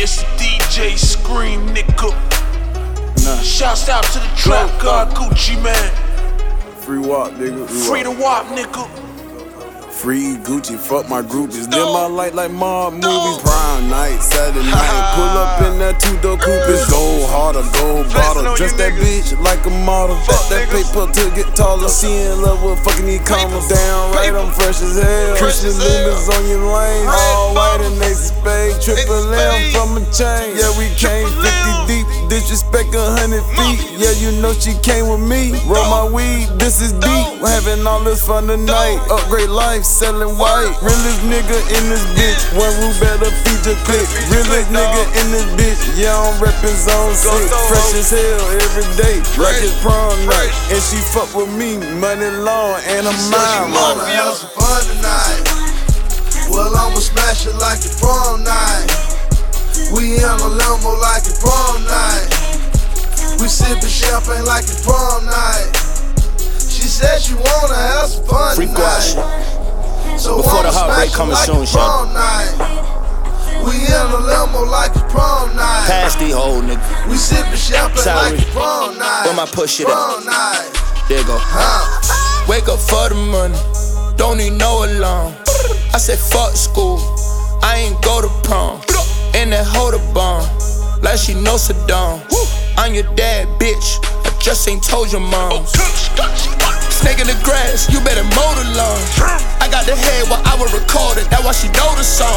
Yeah, it's the DJ Scream, nigga. Shouts out to the trap god Gucci man. Free WAP, nigga. Free the WAP, nigga. Free Gucci, fuck my groupies. Live my life like mob movies. Prime night, Saturday night. Pull up in that two-door coupe. It's gold harder, gold bottle. Dress that bitch like a model. Bet that paper to get taller. She in love with fucking e-commerce. Damn right, I'm fresh as hell. Christian Lunas on your lane. All white and Ace of Spades. Triple M from a chain. Yeah, we came 50 deep. Disrespect 100 feet. Yeah, you know she came with me. Roll my weed, this is deep. We're having all this fun tonight. Upgrade life. Selling white, realest nigga in this bitch. One rule better feature clip. Realest nigga in this bitch. Yeah, I'm reppin' zone 6. Fresh as hell every day, like it's prom night. And she fuck with me, money long, and I'm mine. She wanna have some fun tonight. Well, I'ma smash it like it's prom night. We in a limo like it's prom night. We sippin' champagne like it's prom night. She said she wanna have some fun tonight. So before the heartbreak coming soon, prom night. We in a limo like it's prom night. Pass the whole nigga. We sippin' champagne like it's prom night. Where my push it at? Night. There you go. Wake up for the money, don't need no alarm. I said fuck school, I ain't go to prom. In that holder bomb, like she know Saddam. I'm your dad, bitch, I just ain't told your mom. Snake in the grass, you better mow the lawn. I got the head while I was recording, that's why she know the song.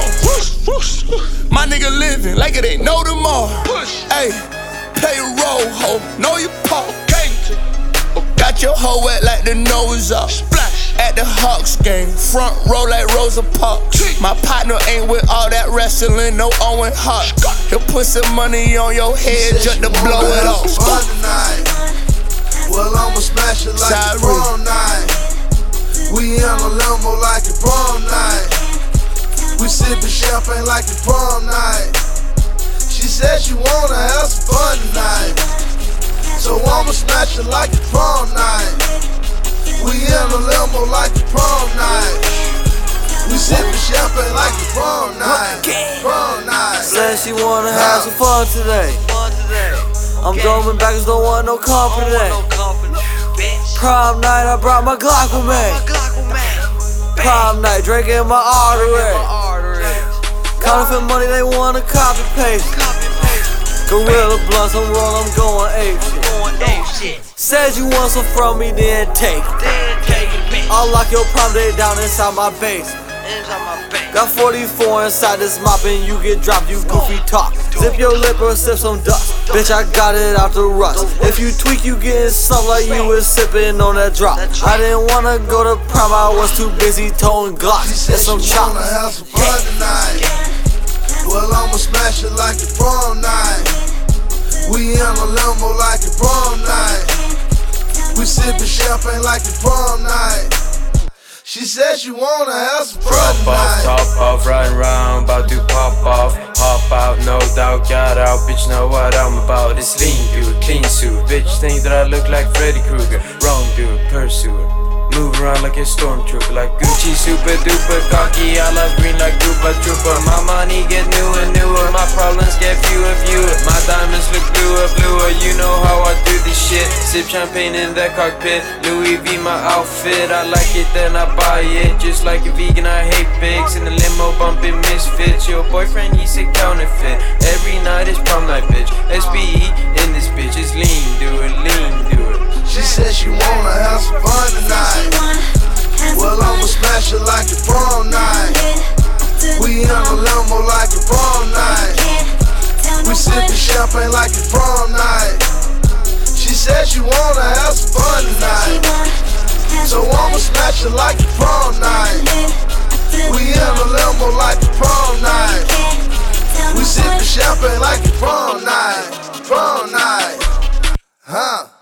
My nigga living like it ain't no tomorrow. Ayy, play a role, ho, know your part. Got your hoe wet like the nose up. At the Hawks game, front row like Rosa Parks. My partner ain't with all that wrestling, no Owen Hart. He'll put some money on your head just to blow it off. Well, I'ma smash it like it's prom night. We in a limo like it's prom night. We sippin' champagne like it's prom night. She said she wanna have some fun tonight. So I'ma smash it like it's prom night. We in a limo like it's prom night. We sippin' champagne like it's prom night. Prom night. Said she wanna have some fun today. I'm throwing backers, don't want no company. Prom night, I brought my Glock with me. Prom night, drinking my artery. Counterfeit money, they wanna copy paste. Gorilla blunts, I'm rolling, I'm going ape shit. Said you want some from me, then take it. I'll lock your prom day down inside my base. Got 44 inside this mop and you get dropped, you goofy talk. Zip your lip or sip some dust. Bitch, I got it out the rust. If you tweak, you getting something like you was sipping on that drop. I didn't wanna go to prom, I was too busy towing Glocks. It's some chop. Wanna have some fun tonight. Well, I'ma smash it like it's prom night. We in a limo like it's prom night. We sippin' champagne like it's prom night. She said she wanna have some fun tonight. Drop off, top off, riding round, about to pop off. Hop out, no doubt, got out, bitch know what I'm about. It's lean dude, clean suit, bitch think that I look like Freddy Krueger. Wrong dude, pursuer. Move around like a stormtrooper, like Gucci, super duper cocky. I love green like Koopa Trooper. My money get newer and newer, my problems get fewer, fewer. My diamonds look bluer, bluer. You know how I do this shit. Sip champagne in the cockpit. Louis V my outfit. I like it, then I buy it. Just like a vegan, I hate pigs. In the limo bumping misfits. Your boyfriend, he's a counterfeit. Every night is prom night, bitch. SBE in this bitch. It's lean, do it, lean, do it. She said she wanna have some fun tonight. Well, I'ma smash it like it's prom night. We in a limo like it's prom night. We sippin' champagne like it's prom night. She said she wanna have some fun tonight. So I'ma smash it like it's prom night. We in a limo like it's prom night. We sippin' champagne like it's prom night. Prom night. Huh?